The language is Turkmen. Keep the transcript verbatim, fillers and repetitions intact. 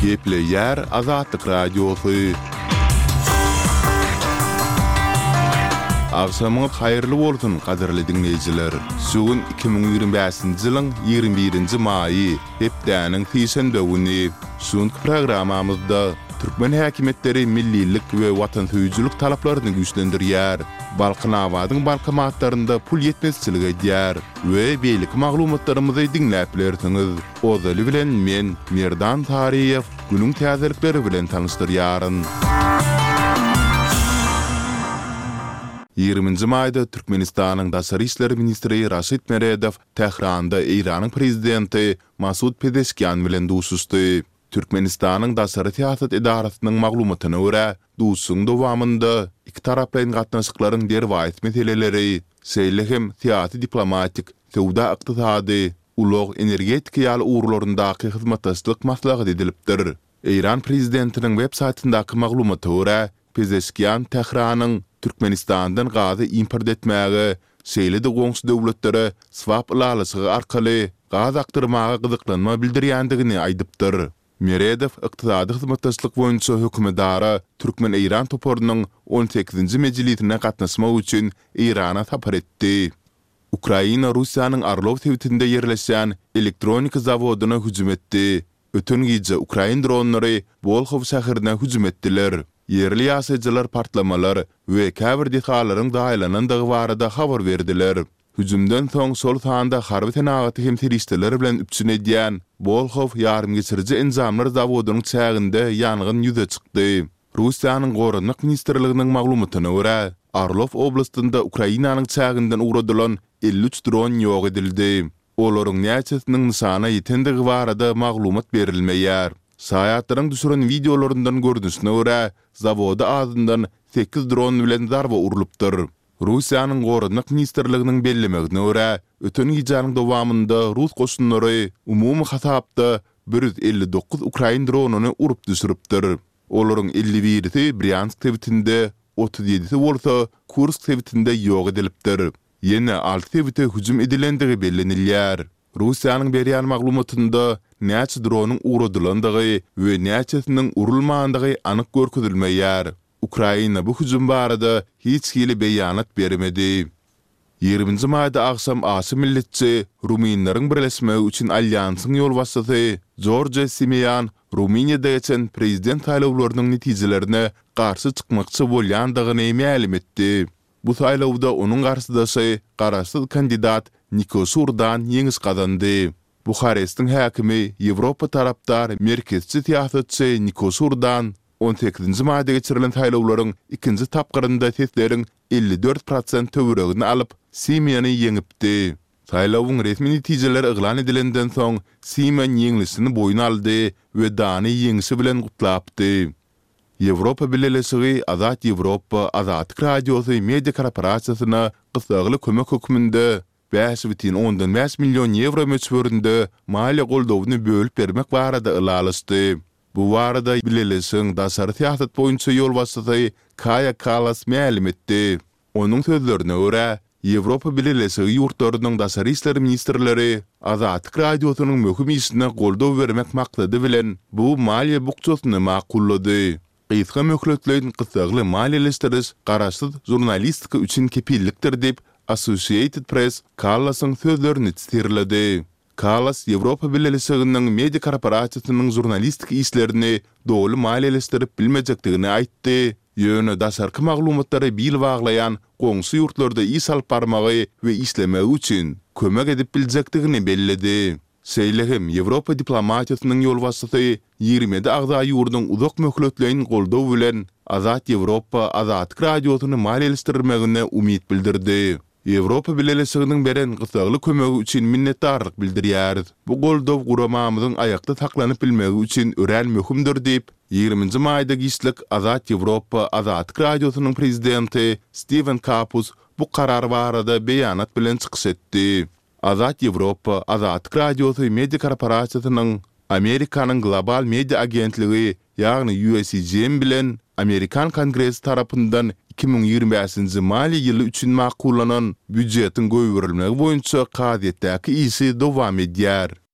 Geple yer Azatlyk Radiosu. Agşamyňyz haýyrly bolsun, gaderli dinleýijiler. Sugun iki bin ýigirme beşinji ýylyň ýigirme birinji maýy, hepdäniň Tişenbe güni. Şuňky programamyzda Türkmen häkimetleri millilik we watansöýçülük talaplaryny güýçlendirýär. Balkyn awadyň bankomatlarynda pul ýetmezçiligi edýär we beýlik maglumatlarymyzy dinläp bilersiňiz. Ozaly bilen men Merdan Tariýew günüň täzelikleri bilen tanışdyrýaryn. ýigirminji maýda Türkmenistanyň Daşary işleri ministri Raşid Meredow Tehranda Iranyň prezidenti Masud Pezeşkian bilen duşuşdy. Türkmenistanyň Daşary siýasat edarasynyň maglumatyna görä, duşuň dowamında iki taraplyň gatnaşyklaryň derwayt meseleleri, şeýle hem siýasy diplomatik, sowda ykdysady, ulug energetik ýaly uğurlaryndaky hyzmatdaşlyk maslahat edilipdir. İran prezidentiniň web saýtyndaky maglumaty görä, Pezeşkian Tehranyň Türkmenistandan gazy import etmäge, şeýle-de goňşy döwletlere swap ulalyşygy arkaly gaz aktyrmaga gyzyklanma bildirýändigini aýdypdyr. Meredow ykdysady hyzmatdaşlyk boýunça hökümdara Türkmen-İran toporunyň on sekizinji mejlisine gatnaşmak üçin Irana tapar etdi. Ukraina Russiýanyň Arlov täwitinde ýerleşen elektronika zawodyna hüjüm etdi. Ötün gece Ukraina dronlary Volkhov şäherine hüjüm etdiler. Yerli ýasaýjylar partlamalar we käbir dehalaryň daýlanandygy barada habar berdiler. Hüjümden soň sol sanda harby tenagaty hem teristler bilen üpçün edýän Volkhov ýarym geçiriji enzamlar zawodynyň çäginde ýangyn ýüze çykdy. Russiýanyň Gorunlyk ministrliginiň maglumatyna görä, Arlov oblastynda Ukrainanyň çäginden ugradylan elli üç dron ýok edildi. Olaryň näçesiniň nysana ýetendigi barada maglumat berilmeýär. Saýatlaryň düşüren videolaryndan görünüşine görä, zawoda azyndan sekiz dron bilen zarba urulypdyr. Russiýanyň Gorunlyk ministrliginiň bellemegine görä, ötün ýyjanyň dowamında Rus goşunlary umumy hasapda bir yüz elli dokuz Ukraina dronuny urup düşüripdir. Olaryň elli birisi Bryansk täwitinde, otuz ýedisi bolsa Kursk täwitinde ýok edilipdir. Ýene alty täwite hüjüm edilendigi bellenilýär. Russiýanyň berýän maglumatynda näçe dronyň uradylandygy we näçesiniň urulmandygy anyk görkezilmeýär. Ukraina bu hüjüm barada hiç hili beýanat bermedi. ýigirminji maýda akşam Asy milletçi Ruminlaryň birleşmegi üçin alliansyň ýolbaşçysy George Simeyan Ruminiýada geçen prezident saýlawlarynyň netijelerini garşy çykmakçy bolýandygyny ma'lum etdi. Bu saýlawda onuň garşydaşy garaşsyz kandidat Nikosurdan ýeňiş gazandy. Buharestiň häkimi Ýewropa tarapdar merkezçi siýasatçy Nikosurdan on sekizinji maýda geçirilen saýlawlaryň ikinji tapgyrynda sesleriň elli dört prosent töweregini alyp Simeony ýeňipdi. Saýlawyň resmi netijeleri eglan edilenden soň Simeon ýeňlisini boýuna aldy we dany ýeňişi bilen gutlapdy. Ýewropa Birleşigi Azat Ýewropa Azatlyk Radiosy media korporasiýasyna gysgaly kömek hökmünde beş бүтүн ondan beş milyon euro möçberinde maliýe goldawyny bölüp bermek barada ılalaşdy. Bu barada Birleşigiň daşary siýasat boýunça ýolbaşçysy Kaja Kallas ma'lum etdi. Onuň sözlerine görä, Ýewropa Birleşigi ýurtlarynyň daşary işleri ministrleri Azatlyk Radiosynyň möhüm işine goldaw bermek maksady bilen bu maliýe bukçasyny makullady. Gysga möhletleýän gysgaly maliýeleşdiriş garaşsyz jurnalistika üçin kepillikdir dep Associated Press Kallasyň sözlerini çytyrlady. Kallas Ýewropa Birleşiginiň media korporasiýasynyň jurnalistik işlerini dogry maliýeleşdirip bilmejekdigini aýtdy. Ýöne daşarky maglumatlary bil baglaýan goňşy ýurtlarda iş alyp barmagy we işlemegi üçin kömek edip biljekdigini belledi. Şeýle hem Ýewropa diplomatiýasynyň ýolbaşçysy ýigrimede agza ýurduň uzak möhletleýän goldaw bilen Azat Ýewropa Azatlyk Radiosyny maliýeleşdirmegine umyt bildirdi. Ýewropa Birleşiginiň beren gysgaly kömegi üçin minnetdarlyk bildirýär. Bu goldaw guramamyzyň aýakda saklanyp bilmegi üçin ören möhümdir diýip ýigirminji maýda gişlik Azat Ýewropa Azatlyk Radiosynyň prezidenti Steven Kapus bu karar barada beýanat bilen çykyş etdi. Azat Ýewropa Azatlyk Radiosy media korporasiýasynyň Amerikanyň global media agentligi ýagny U S G M bilen Amerikan Kongresi tarapyndan iki bin ýigirme beşinji mali ýyly üçin makullanan büdjetiň göýürilmegi boýunça gazetdäki işi dowam edýär.